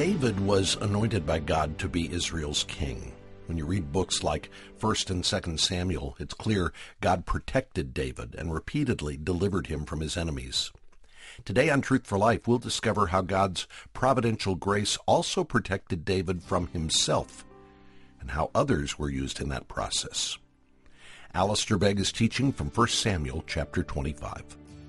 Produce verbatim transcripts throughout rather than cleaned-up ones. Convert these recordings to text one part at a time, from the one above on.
David was anointed by God to be Israel's king. When you read books like First and Second Samuel, it's clear God protected David and repeatedly delivered him from his enemies. Today on Truth for Life, we'll discover how God's providential grace also protected David from himself and how others were used in that process. Alistair Begg is teaching from First Samuel chapter twenty-five.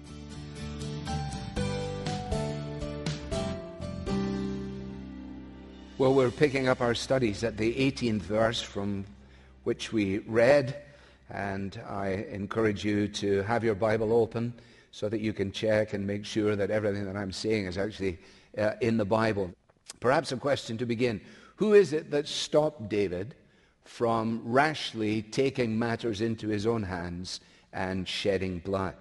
Well, we're picking up our studies at the eighteenth verse from which we read, and I encourage you to have your Bible open so that you can check and make sure that everything that I'm saying is actually uh, in the Bible. Perhaps a question to begin. Who is it that stopped David from rashly taking matters into his own hands and shedding blood?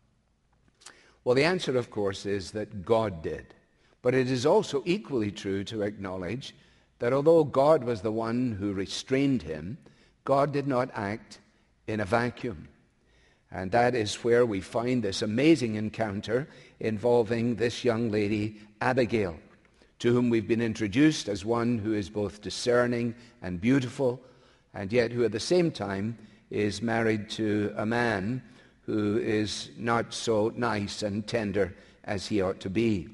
Well, the answer, of course, is that God did. But it is also equally true to acknowledge that although God was the one who restrained him, God did not act in a vacuum. And that is where we find this amazing encounter involving this young lady, Abigail, to whom we've been introduced as one who is both discerning and beautiful, and yet who at the same time is married to a man who is not so nice and tender as he ought to be.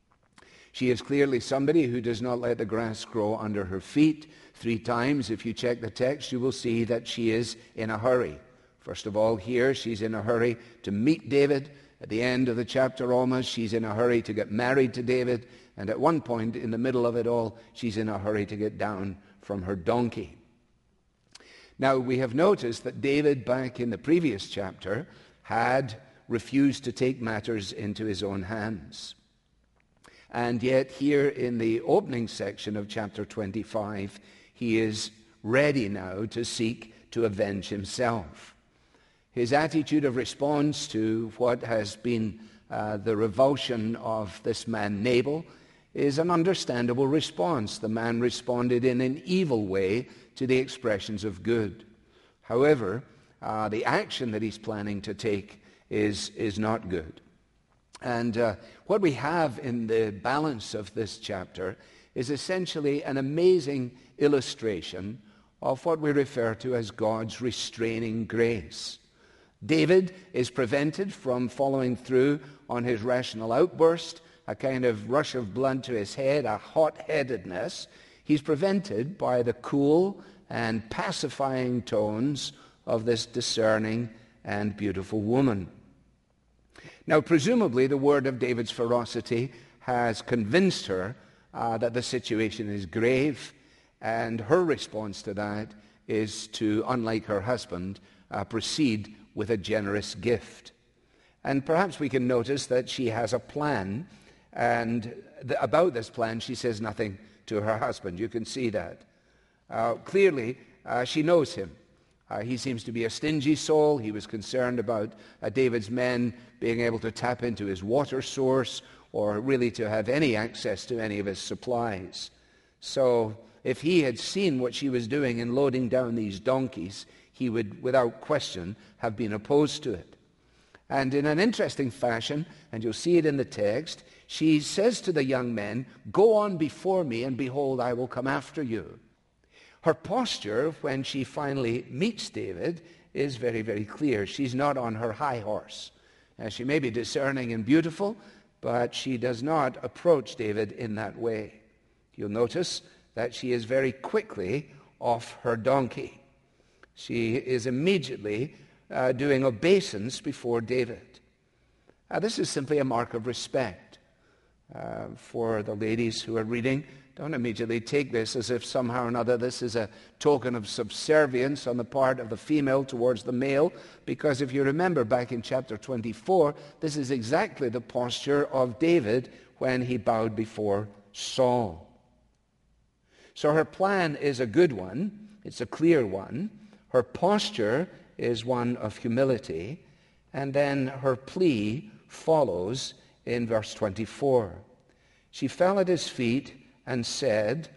She is clearly somebody who does not let the grass grow under her feet. Three times, if you check the text, you will see that she is in a hurry. First of all, here, she's in a hurry to meet David. At the end of the chapter almost, she's in a hurry to get married to David. And at one point in the middle of it all, she's in a hurry to get down from her donkey. Now, we have noticed that David, back in the previous chapter, had refused to take matters into his own hands. And yet here in the opening section of chapter twenty-five, he is ready now to seek to avenge himself. His attitude of response to what has been uh, the revulsion of this man Nabal is an understandable response. The man responded in an evil way to the expressions of good. However, uh, the action that he's planning to take is, is not good. And uh, what we have in the balance of this chapter is essentially an amazing illustration of what we refer to as God's restraining grace. David is prevented from following through on his rational outburst, a kind of rush of blood to his head, a hot-headedness. He's prevented by the cool and pacifying tones of this discerning and beautiful woman. Now, presumably, the word of David's ferocity has convinced her uh, that the situation is grave, and her response to that is to, unlike her husband, uh, proceed with a generous gift. And perhaps we can notice that she has a plan, and th- about this plan she says nothing to her husband. You can see that. Uh, clearly, uh, she knows him. Uh, he seems to be a stingy soul. He was concerned about uh, David's men being able to tap into his water source or really to have any access to any of his supplies. So if he had seen what she was doing in loading down these donkeys, he would, without question, have been opposed to it. And in an interesting fashion, and you'll see it in the text, she says to the young men, "Go on before me, and behold, I will come after you." Her posture, when she finally meets David, is very, very clear. She's not on her high horse. Uh, she may be discerning and beautiful, but she does not approach David in that way. You'll notice that she is very quickly off her donkey. She is immediately uh, doing obeisance before David. Uh, this is simply a mark of respect. Uh, for the ladies who are reading, don't immediately take this as if somehow or another this is a token of subservience on the part of the female towards the male, because if you remember back in chapter twenty-four, this is exactly the posture of David when he bowed before Saul. So her plan is a good one. It's a clear one. Her posture is one of humility. And then her plea follows in verse twenty-four. She fell at his feet and said,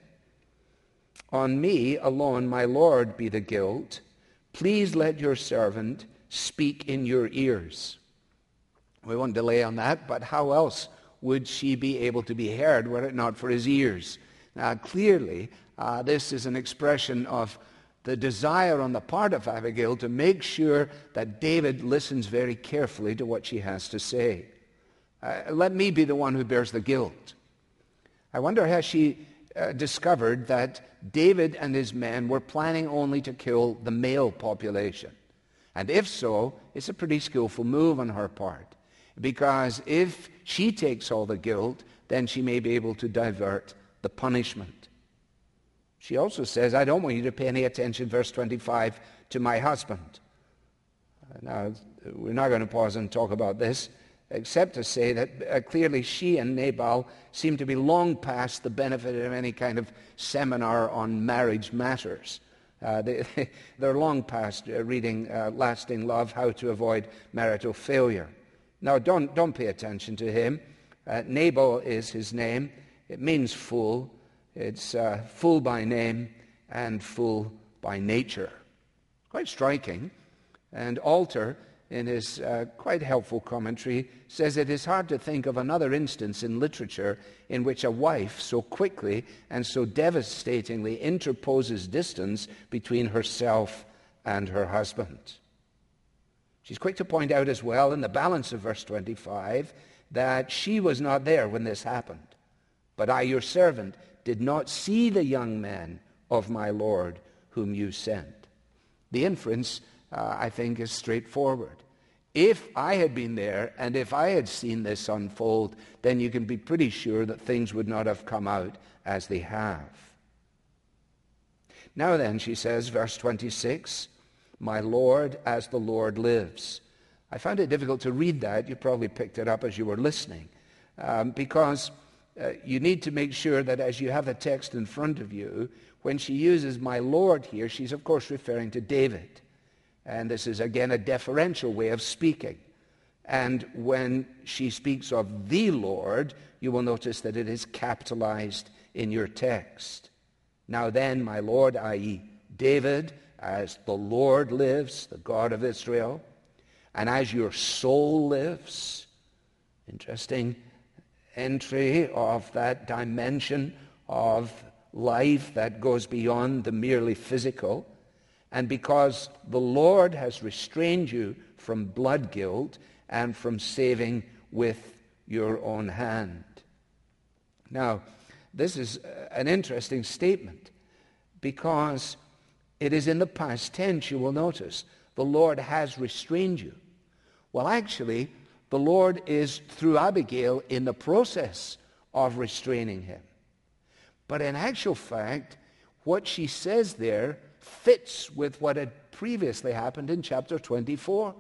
"On me alone, my Lord, be the guilt. Please let your servant speak in your ears." We won't delay on that, but how else would she be able to be heard were it not for his ears? Uh, clearly, uh, this is an expression of the desire on the part of Abigail to make sure that David listens very carefully to what she has to say. Uh, let me be the one who bears the guilt. I wonder, has she uh, discovered that David and his men were planning only to kill the male population? And if so, it's a pretty skillful move on her part. Because if she takes all the guilt, then she may be able to divert the punishment. She also says, I don't want you to pay any attention, verse twenty-five, to my husband. Now, we're not going to pause and talk about this, except to say that uh, clearly she and Nabal seem to be long past the benefit of any kind of seminar on marriage matters. Uh, they, they're long past uh, reading uh, Lasting Love, How to Avoid Marital Failure. Now, don't, don't pay attention to him. Uh, Nabal is his name. It means fool. It's uh, fool by name and fool by nature. Quite striking. And Alter, in his uh, quite helpful commentary, says it is hard to think of another instance in literature in which a wife so quickly and so devastatingly interposes distance between herself and her husband. She's quick to point out as well in the balance of verse twenty-five that she was not there when this happened. But I, your servant, did not see the young men of my Lord whom you sent. The inference, uh, I think, is straightforward. If I had been there and if I had seen this unfold, then you can be pretty sure that things would not have come out as they have. Now then, she says, verse twenty-six, my Lord, as the Lord lives. I found it difficult to read that. You probably picked it up as you were listening. Um, because uh, you need to make sure that as you have the text in front of you, when she uses my Lord here, she's of course referring to David. And this is again a deferential way of speaking. And when she speaks of the Lord, you will notice that it is capitalized in your text. Now then, my Lord, that is. David, as the Lord lives, the God of Israel, and as your soul lives. Interesting entry of that dimension of life that goes beyond the merely physical. And because the Lord has restrained you from blood guilt and from saving with your own hand. Now, this is an interesting statement because it is in the past tense, you will notice. The Lord has restrained you. Well, actually, the Lord is, through Abigail, in the process of restraining him. But in actual fact, what she says there fits with what had previously happened in chapter twenty-four.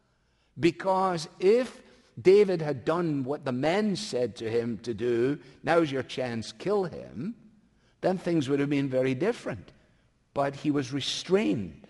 Because if David had done what the men said to him to do, now's your chance, kill him, then things would have been very different. But he was restrained.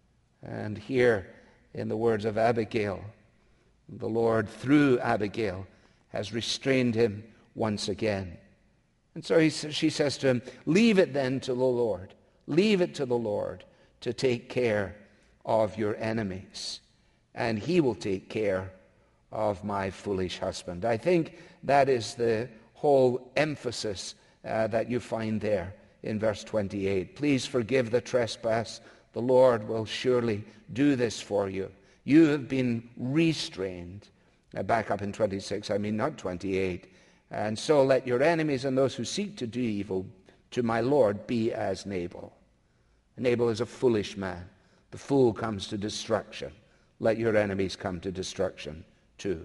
And here, in the words of Abigail, the Lord, through Abigail, has restrained him once again. And so he, she says to him, leave it then to the Lord. Leave it to the Lord to take care of your enemies, and he will take care of my foolish husband. I think that is the whole emphasis uh, that you find there in verse twenty-eight. Please forgive the trespass. The Lord will surely do this for you. You have been restrained. Uh, back up in twenty-six, I mean not twenty-eight. And so let your enemies and those who seek to do evil to my Lord be as Nabal. Nabal is a foolish man. The fool comes to destruction. Let your enemies come to destruction too.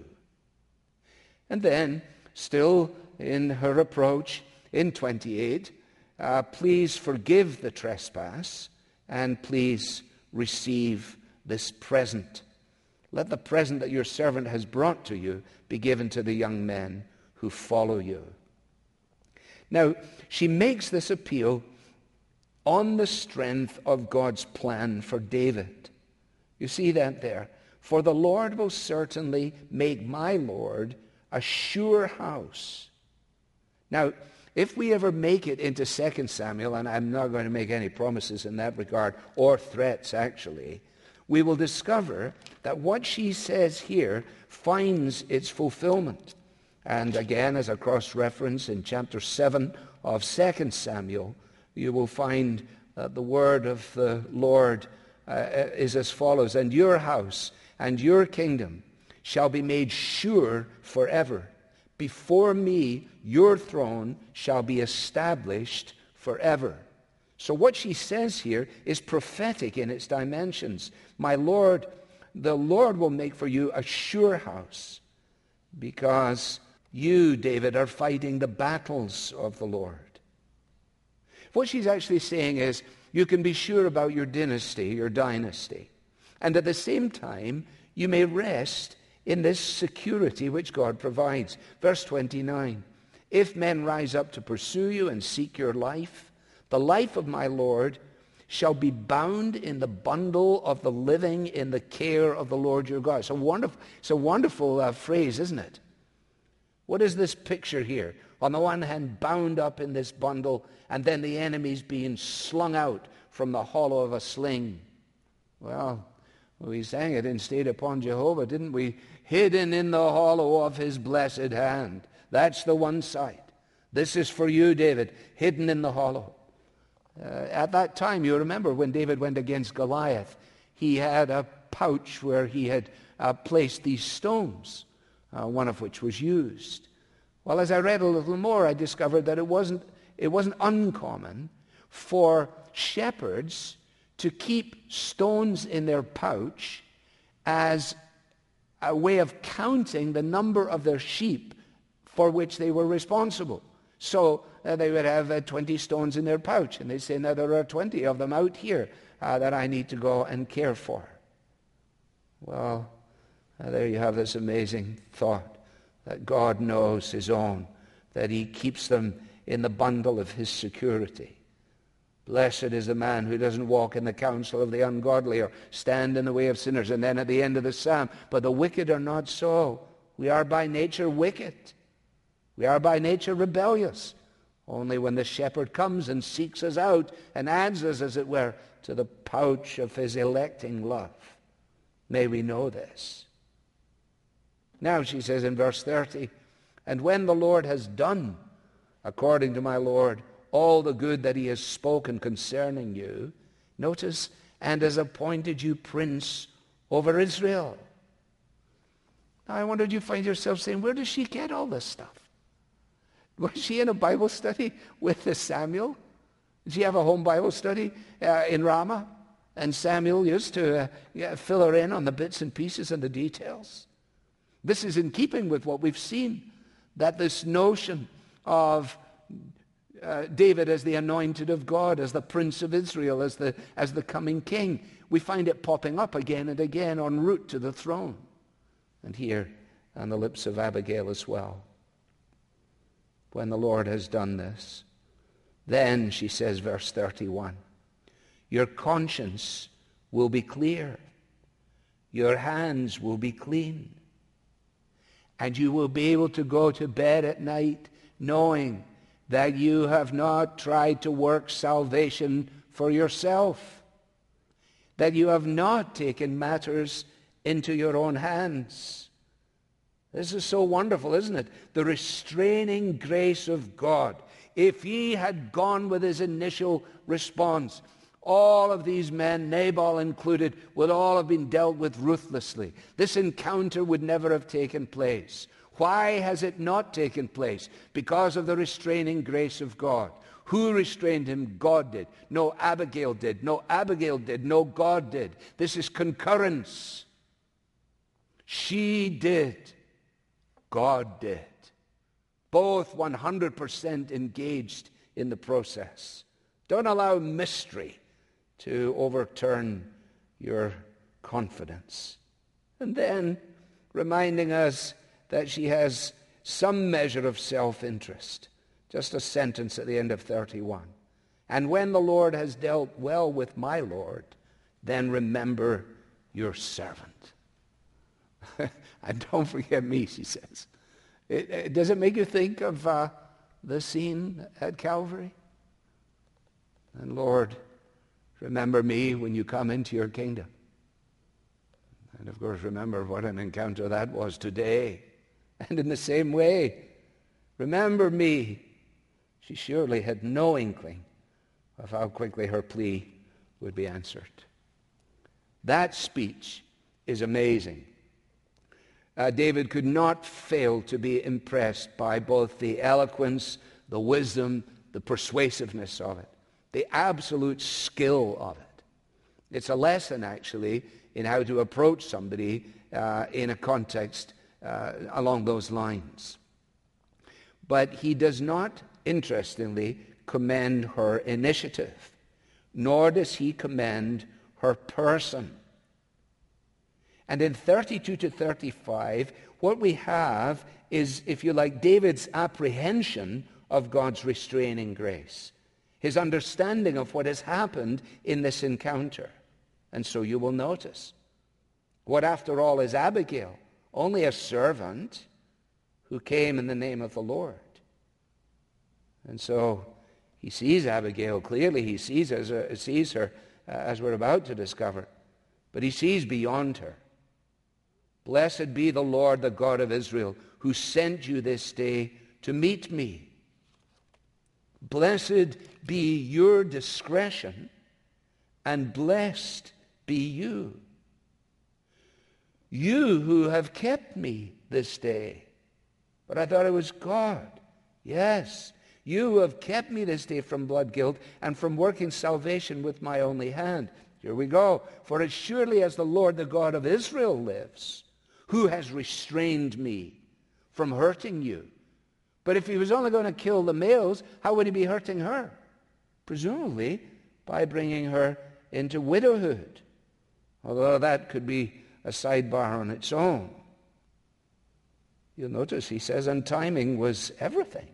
And then, still in her approach, in twenty-eight, uh, please forgive the trespass and please receive this present. Let the present that your servant has brought to you be given to the young men who follow you. Now, she makes this appeal on the strength of God's plan for David. You see that there. For the Lord will certainly make my Lord a sure house. Now, if we ever make it into Second Samuel, and I'm not going to make any promises in that regard, or threats actually, we will discover that what she says here finds its fulfillment. And again, as a cross-reference in chapter seven of Second Samuel, you will find that the word of the Lord uh, is as follows: "And your house and your kingdom shall be made sure forever. Before me your throne shall be established forever." So what she says here is prophetic in its dimensions. My Lord, the Lord will make for you a sure house, because you, David, are fighting the battles of the Lord. What she's actually saying is, you can be sure about your dynasty, your dynasty. And at the same time, you may rest in this security which God provides. Verse twenty-nine, "If men rise up to pursue you and seek your life, the life of my Lord shall be bound in the bundle of the living in the care of the Lord your God." It's a wonderful, it's a wonderful uh, phrase, isn't it? What is this picture here? On the one hand, bound up in this bundle, and then the enemies being slung out from the hollow of a sling. Well, we sang it in Stayed Upon Jehovah, didn't we? Hidden in the hollow of his blessed hand. That's the one side. This is for you, David, hidden in the hollow. Uh, at that time, you remember when David went against Goliath, he had a pouch where he had uh, placed these stones, uh, one of which was used. Well, as I read a little more, I discovered that it wasn't, it wasn't uncommon for shepherds to keep stones in their pouch as a way of counting the number of their sheep for which they were responsible. So uh, they would have uh, twenty stones in their pouch, and they'd say, now there are twenty of them out here uh, that I need to go and care for. Well, uh, there you have this amazing thought that God knows his own, that he keeps them in the bundle of his security. Blessed is the man who doesn't walk in the counsel of the ungodly or stand in the way of sinners. And then at the end of the psalm, but the wicked are not so. We are by nature wicked. We are by nature rebellious. Only when the shepherd comes and seeks us out and adds us, as it were, to the pouch of his electing love. May we know this. Now she says in verse thirty, "And when the Lord has done, according to my Lord, all the good that he has spoken concerning you," notice, "and has appointed you prince over Israel." Now I wondered, you find yourself saying, where does she get all this stuff? Was she in a Bible study with the Samuel? Did she have a home Bible study uh, in Ramah? And Samuel used to uh, yeah, fill her in on the bits and pieces and the details. This is in keeping with what we've seen, that this notion of uh, David as the anointed of God, as the Prince of Israel, as the, as the coming king, we find it popping up again and again en route to the throne. And here on the lips of Abigail as well. When the Lord has done this, then, she says, verse thirty-one, your conscience will be clear, your hands will be clean, and you will be able to go to bed at night knowing that you have not tried to work salvation for yourself, that you have not taken matters into your own hands. This is so wonderful, isn't it? The restraining grace of God. If he had gone with his initial response, all of these men, Nabal included, would all have been dealt with ruthlessly. This encounter would never have taken place. Why has it not taken place? Because of the restraining grace of God. Who restrained him? God did. No, Abigail did. No, Abigail did. No, God did. This is concurrence. She did. God did. Both one hundred percent engaged in the process. Don't allow mystery to overturn your confidence. And then reminding us that she has some measure of self-interest. Just a sentence at the end of thirty-one. And when the Lord has dealt well with my Lord, then remember your servant. And don't forget me, she says. It, it, does it make you think of uh, the scene at Calvary? And Lord, remember me when you come into your kingdom. And of course, remember what an encounter that was today. And in the same way, remember me She surely had no inkling of how quickly her plea would be answered. That speech is amazing. Uh, David could not fail to be impressed by both the eloquence, the wisdom, the persuasiveness of it, the absolute skill of it. It's a lesson, actually, in how to approach somebody uh, in a context uh, along those lines. But he does not, interestingly, commend her initiative, nor does he commend her person. And in thirty-two to thirty-five, what we have is, if you like, David's apprehension of God's restraining grace, his understanding of what has happened in this encounter. And so you will notice, what after all is Abigail? Only a servant who came in the name of the Lord. And so he sees Abigail clearly. He sees, as a, sees her, uh, as we're about to discover. But he sees beyond her. Blessed be the Lord, the God of Israel, who sent you this day to meet me. Blessed be your discretion, and blessed be you. You who have kept me this day. But I thought it was God. Yes, you who have kept me this day from blood guilt and from working salvation with my only hand. Here we go. For as surely as the Lord, the God of Israel, lives, who has restrained me from hurting you. But if he was only going to kill the males, how would he be hurting her? Presumably by bringing her into widowhood. Although that could be a sidebar on its own. You'll notice he says, and timing was everything.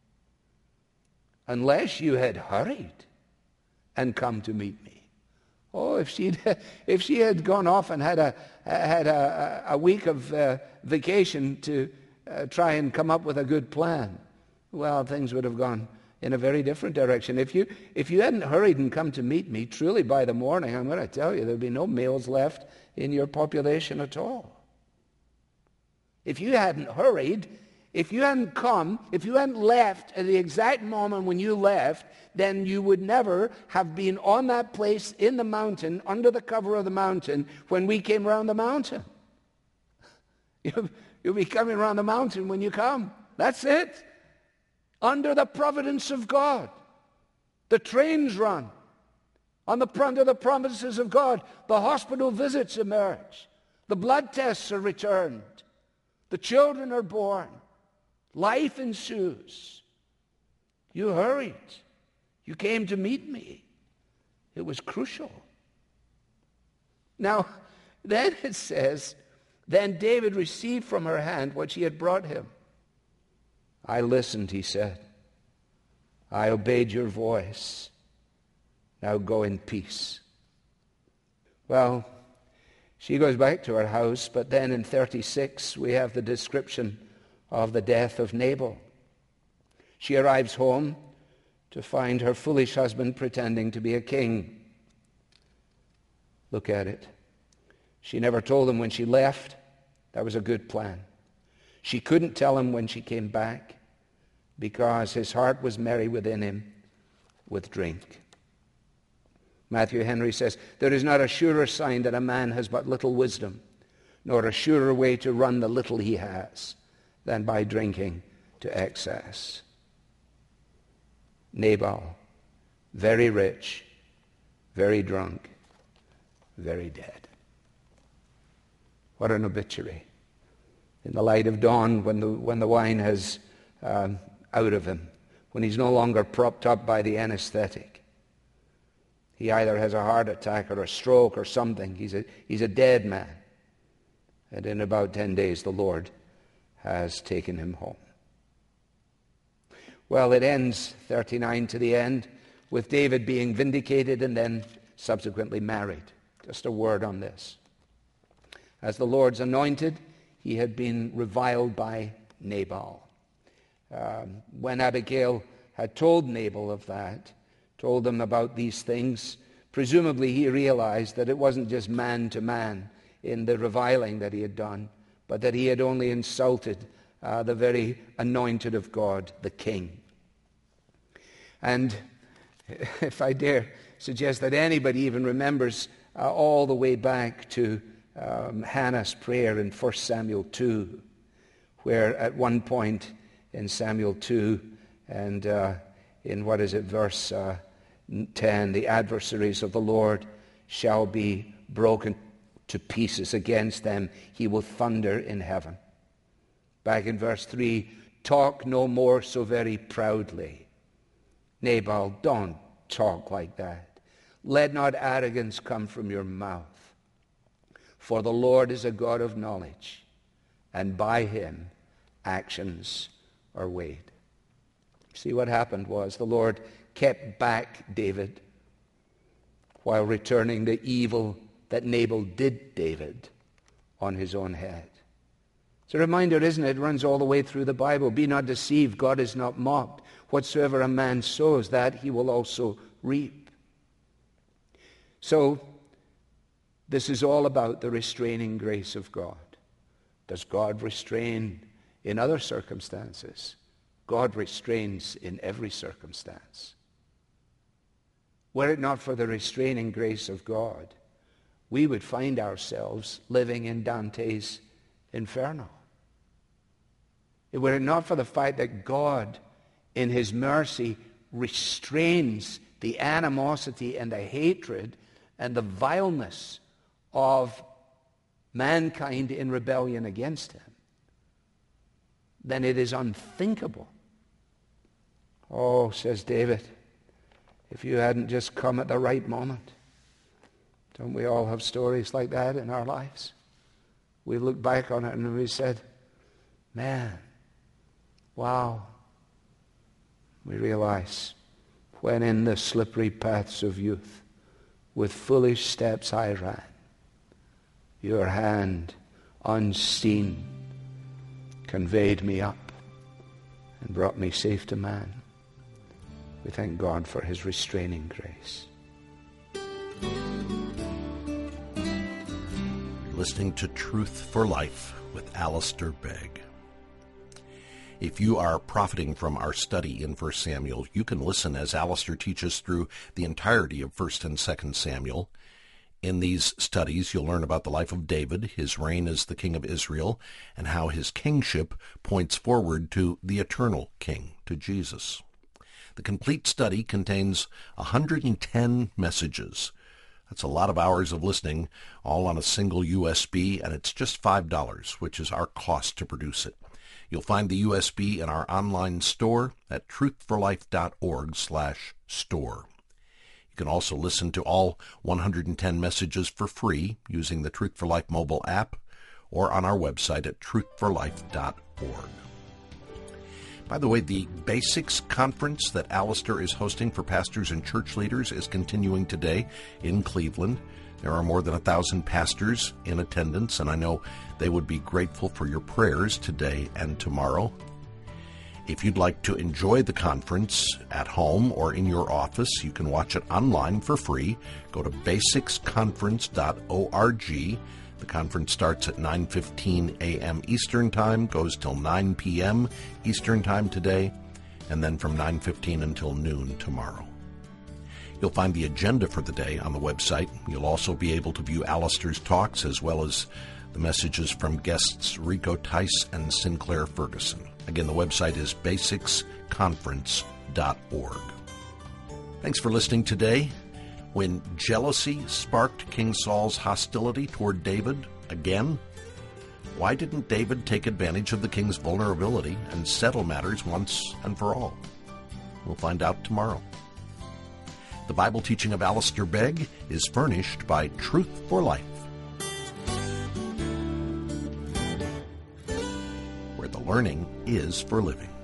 Unless you had hurried and come to meet me. Oh, if she'd if she had gone off and had a had a, a week of uh, vacation to uh, try and come up with a good plan, well, things would have gone in a very different direction. If you if you hadn't hurried and come to meet me, truly by the morning, I'm going to tell you, there'd be no males left in your population at all. If you hadn't hurried, if you hadn't come, if you hadn't left at the exact moment when you left, then you would never have been on that place in the mountain, under the cover of the mountain, when we came around the mountain. You'll, you'll be coming around the mountain when you come. That's it. Under the providence of God. The trains run. On the under the promises of God, the hospital visits emerge. The blood tests are returned. The children are born. Life ensues. You hurried. You came to meet me. It was crucial. Now, then it says, then David received from her hand what she had brought him. I listened, he said. I obeyed your voice. Now go in peace. Well, she goes back to her house, but then in thirty-six we have the description of the death of Nabal. She arrives home to find her foolish husband pretending to be a king. Look at it. She never told him when she left. That was a good plan. She couldn't tell him when she came back because his heart was merry within him with drink. Matthew Henry says, there is not a surer sign that a man has but little wisdom, nor a surer way to run the little he has, than by drinking to excess. Nabal, very rich, very drunk, very dead. What an obituary. In the light of dawn, when the, when the wine has um, out of him, when he's no longer propped up by the anesthetic, he either has a heart attack or a stroke or something. He's a, he's a dead man. And in about ten days, the Lord has taken him home. Well, it ends, thirty-nine to the end, with David being vindicated and then subsequently married. Just a word on this. As the Lord's anointed, he had been reviled by Nabal. Um, when Abigail had told Nabal of that, told him about these things, presumably he realized that it wasn't just man to man in the reviling that he had done, but that he had only insulted uh, the very anointed of God, the king. And if I dare suggest that anybody even remembers uh, all the way back to um, Hannah's prayer in First Samuel two, where at one point in Samuel two and uh, in what is it, verse uh, ten, the adversaries of the Lord shall be broken to pieces. Against them he will thunder in heaven. Back in verse three, talk no more so very proudly. Nabal, don't talk like that. Let not arrogance come from your mouth. For the Lord is a God of knowledge, and by him actions are weighed. See, what happened was the Lord kept back David while returning the evil that Nabal did David on his own head. It's a reminder, isn't it? It runs all the way through the Bible. Be not deceived, God is not mocked. Whatsoever a man sows, that he will also reap. So, this is all about the restraining grace of God. Does God restrain in other circumstances? God restrains in every circumstance. Were it not for the restraining grace of God, we would find ourselves living in Dante's Inferno. Were it not for the fact that God, in his mercy, restrains the animosity and the hatred and the vileness of mankind in rebellion against him, then it is unthinkable. Oh, says David, if you hadn't just come at the right moment. Don't we all have stories like that in our lives? We look back on it and we said, man, wow. We realize when in the slippery paths of youth, with foolish steps I ran, your hand unseen conveyed me up and brought me safe to man. We thank God for his restraining grace. Listening to Truth for Life with Alistair Begg. If you are profiting from our study in First Samuel, you can listen as Alistair teaches through the entirety of First and Second Samuel. In these studies, you'll learn about the life of David, his reign as the king of Israel, and how his kingship points forward to the eternal king, to Jesus. The complete study contains one hundred ten messages. That's a lot of hours of listening, all on a single U S B, and it's just five dollars, which is our cost to produce it. You'll find the U S B in our online store at truthforlife.org slash store. You can also listen to all one hundred ten messages for free using the Truth for Life mobile app or on our website at truth for life dot org. By the way, the Basics Conference that Alistair is hosting for pastors and church leaders is continuing today in Cleveland. There are more than a thousand pastors in attendance, and I know they would be grateful for your prayers today and tomorrow. If you'd like to enjoy the conference at home or in your office, you can watch it online for free. Go to basics conference dot org. The conference starts at nine fifteen a.m. Eastern Time, goes till nine p.m. Eastern Time today, and then from nine fifteen until noon tomorrow. You'll find the agenda for the day on the website. You'll also be able to view Alistair's talks as well as the messages from guests Rico Tice and Sinclair Ferguson. Again, the website is basics conference dot org. Thanks for listening today. When jealousy sparked King Saul's hostility toward David again, why didn't David take advantage of the king's vulnerability and settle matters once and for all? We'll find out tomorrow. The Bible teaching of Alistair Begg is furnished by Truth for Life, where the learning is for living.